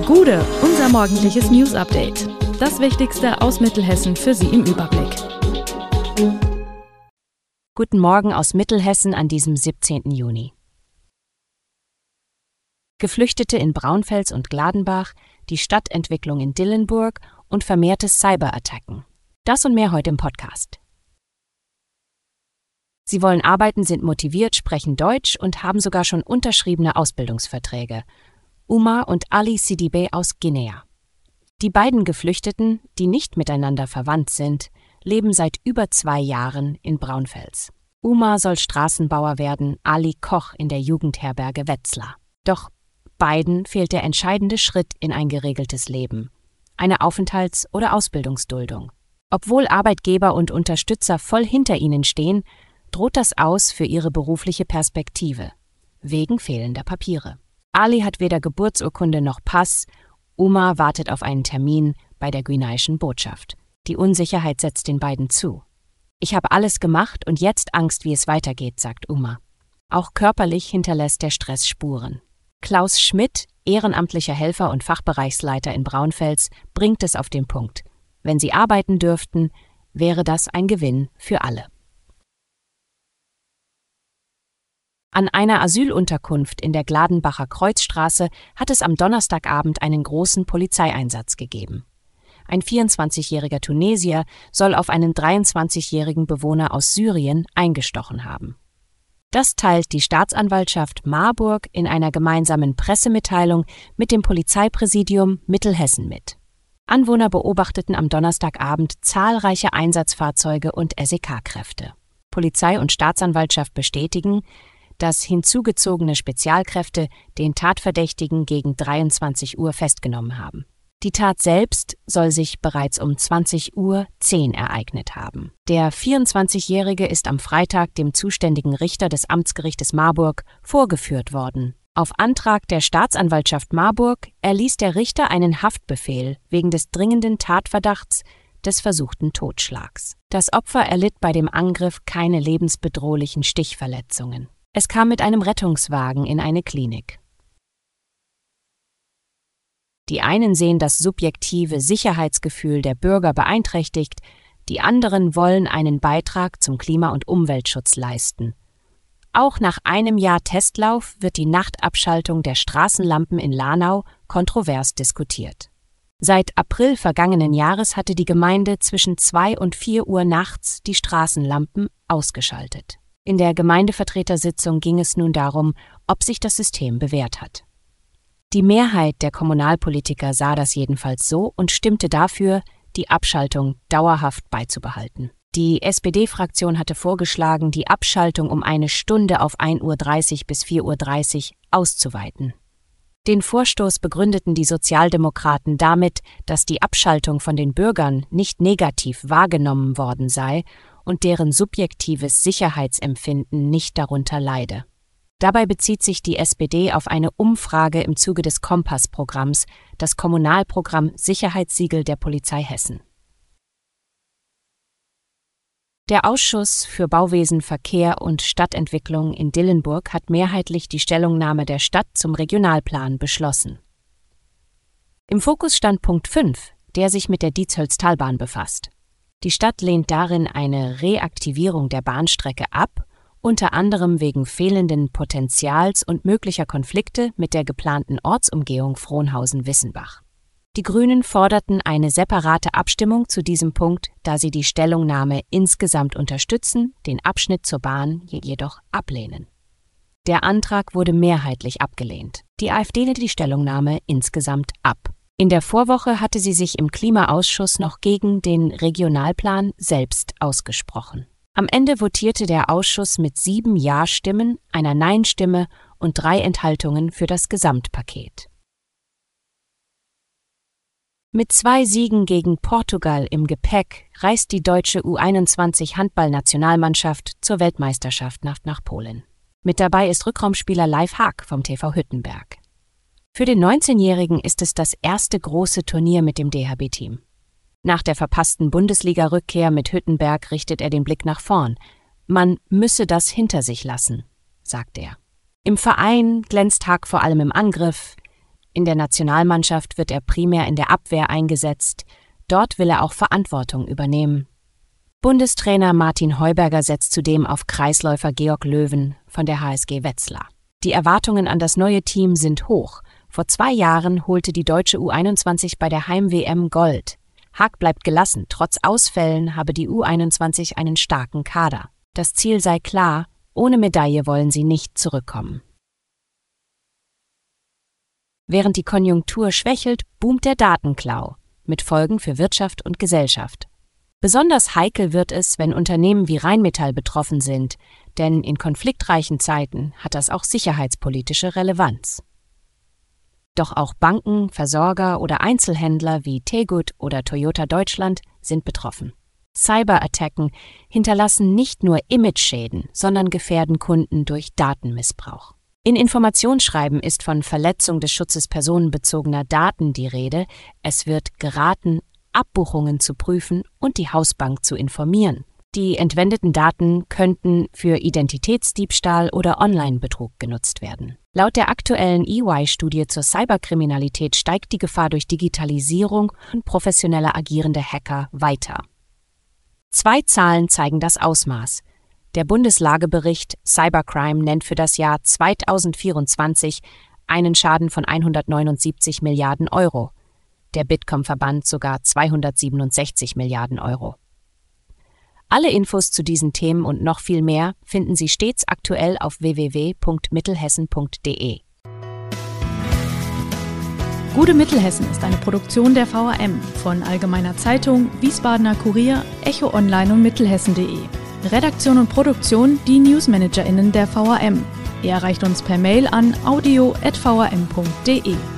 Gude, unser morgendliches News-Update. Das Wichtigste aus Mittelhessen für Sie im Überblick. Guten Morgen aus Mittelhessen an diesem 17. Juni. Geflüchtete in Braunfels und Gladenbach, die Stadtentwicklung in Dillenburg und vermehrte Cyberattacken. Das und mehr heute im Podcast. Sie wollen arbeiten, sind motiviert, sprechen Deutsch und haben sogar schon unterschriebene Ausbildungsverträge. Umar und Ali Sidibé aus Guinea. Die beiden Geflüchteten, die nicht miteinander verwandt sind, leben seit über 2 Jahren in Braunfels. Umar soll Straßenbauer werden, Ali Koch in der Jugendherberge Wetzlar. Doch beiden fehlt der entscheidende Schritt in ein geregeltes Leben: eine Aufenthalts- oder Ausbildungsduldung. Obwohl Arbeitgeber und Unterstützer voll hinter ihnen stehen, droht das aus für ihre berufliche Perspektive, wegen fehlender Papiere. Ali hat weder Geburtsurkunde noch Pass, Umar wartet auf einen Termin bei der guineischen Botschaft. Die Unsicherheit setzt den beiden zu. Ich habe alles gemacht und jetzt Angst, wie es weitergeht, sagt Umar. Auch körperlich hinterlässt der Stress Spuren. Klaus Schmidt, ehrenamtlicher Helfer und Fachbereichsleiter in Braunfels, bringt es auf den Punkt: Wenn sie arbeiten dürften, wäre das ein Gewinn für alle. An einer Asylunterkunft in der Gladenbacher Kreuzstraße hat es am Donnerstagabend einen großen Polizeieinsatz gegeben. Ein 24-jähriger Tunesier soll auf einen 23-jährigen Bewohner aus Syrien eingestochen haben. Das teilt die Staatsanwaltschaft Marburg in einer gemeinsamen Pressemitteilung mit dem Polizeipräsidium Mittelhessen mit. Anwohner beobachteten am Donnerstagabend zahlreiche Einsatzfahrzeuge und SEK-Kräfte. Polizei und Staatsanwaltschaft bestätigen, dass hinzugezogene Spezialkräfte den Tatverdächtigen gegen 23 Uhr festgenommen haben. Die Tat selbst soll sich bereits um 20:10 Uhr ereignet haben. Der 24-Jährige ist am Freitag dem zuständigen Richter des Amtsgerichtes Marburg vorgeführt worden. Auf Antrag der Staatsanwaltschaft Marburg erließ der Richter einen Haftbefehl wegen des dringenden Tatverdachts des versuchten Totschlags. Das Opfer erlitt bei dem Angriff keine lebensbedrohlichen Stichverletzungen. Es kam mit einem Rettungswagen in eine Klinik. Die einen sehen das subjektive Sicherheitsgefühl der Bürger beeinträchtigt, die anderen wollen einen Beitrag zum Klima- und Umweltschutz leisten. Auch nach einem Jahr Testlauf wird die Nachtabschaltung der Straßenlampen in Lahnau kontrovers diskutiert. Seit April vergangenen Jahres hatte die Gemeinde zwischen 2 und 4 Uhr nachts die Straßenlampen ausgeschaltet. In der Gemeindevertretersitzung ging es nun darum, ob sich das System bewährt hat. Die Mehrheit der Kommunalpolitiker sah das jedenfalls so und stimmte dafür, die Abschaltung dauerhaft beizubehalten. Die SPD-Fraktion hatte vorgeschlagen, die Abschaltung um 1 Stunde auf 1:30 Uhr bis 4:30 Uhr auszuweiten. Den Vorstoß begründeten die Sozialdemokraten damit, dass die Abschaltung von den Bürgern nicht negativ wahrgenommen worden sei und deren subjektives Sicherheitsempfinden nicht darunter leide. Dabei bezieht sich die SPD auf eine Umfrage im Zuge des Kompass-Programms, das Kommunalprogramm Sicherheitssiegel der Polizei Hessen. Der Ausschuss für Bauwesen, Verkehr und Stadtentwicklung in Dillenburg hat mehrheitlich die Stellungnahme der Stadt zum Regionalplan beschlossen. Im Fokus stand Punkt 5, der sich mit der Dietshölztalbahn befasst. Die Stadt lehnt darin eine Reaktivierung der Bahnstrecke ab, unter anderem wegen fehlenden Potenzials und möglicher Konflikte mit der geplanten Ortsumgehung Frohnhausen-Wissenbach. Die Grünen forderten eine separate Abstimmung zu diesem Punkt, da sie die Stellungnahme insgesamt unterstützen, den Abschnitt zur Bahn jedoch ablehnen. Der Antrag wurde mehrheitlich abgelehnt. Die AfD lehnte die Stellungnahme insgesamt ab. In der Vorwoche hatte sie sich im Klimaausschuss noch gegen den Regionalplan selbst ausgesprochen. Am Ende votierte der Ausschuss mit 7 Ja-Stimmen, einer Nein-Stimme und 3 Enthaltungen für das Gesamtpaket. Mit 2 Siegen gegen Portugal im Gepäck reist die deutsche U21-Handball-Nationalmannschaft zur Weltmeisterschaft nach Polen. Mit dabei ist Rückraumspieler Leif Haag vom TV Hüttenberg. Für den 19-Jährigen ist es das erste große Turnier mit dem DHB-Team. Nach der verpassten Bundesliga-Rückkehr mit Hüttenberg richtet er den Blick nach vorn. Man müsse das hinter sich lassen, sagt er. Im Verein glänzt Haag vor allem im Angriff. In der Nationalmannschaft wird er primär in der Abwehr eingesetzt. Dort will er auch Verantwortung übernehmen. Bundestrainer Martin Heuberger setzt zudem auf Kreisläufer Georg Löwen von der HSG Wetzlar. Die Erwartungen an das neue Team sind hoch. Vor 2 Jahren holte die deutsche U21 bei der Heim-WM Gold. Haag bleibt gelassen. Trotz Ausfällen habe die U21 einen starken Kader. Das Ziel sei klar, ohne Medaille wollen sie nicht zurückkommen. Während die Konjunktur schwächelt, boomt der Datenklau, mit Folgen für Wirtschaft und Gesellschaft. Besonders heikel wird es, wenn Unternehmen wie Rheinmetall betroffen sind, denn in konfliktreichen Zeiten hat das auch sicherheitspolitische Relevanz. Doch auch Banken, Versorger oder Einzelhändler wie Tegut oder Toyota Deutschland sind betroffen. Cyberattacken hinterlassen nicht nur Imageschäden, sondern gefährden Kunden durch Datenmissbrauch. In Informationsschreiben ist von Verletzung des Schutzes personenbezogener Daten die Rede. Es wird geraten, Abbuchungen zu prüfen und die Hausbank zu informieren. Die entwendeten Daten könnten für Identitätsdiebstahl oder Online-Betrug genutzt werden. Laut der aktuellen EY-Studie zur Cyberkriminalität steigt die Gefahr durch Digitalisierung und professioneller agierende Hacker weiter. 2 Zahlen zeigen das Ausmaß. Der Bundeslagebericht Cybercrime nennt für das Jahr 2024 einen Schaden von 179 Milliarden Euro. Der Bitkom-Verband sogar 267 Milliarden Euro. Alle Infos zu diesen Themen und noch viel mehr finden Sie stets aktuell auf www.mittelhessen.de. Gute Mittelhessen ist eine Produktion der VRM von Allgemeiner Zeitung, Wiesbadener Kurier, Echo Online und Mittelhessen.de. Redaktion und Produktion die NewsmanagerInnen der VRM. Ihr erreicht uns per Mail an audio@vrm.de.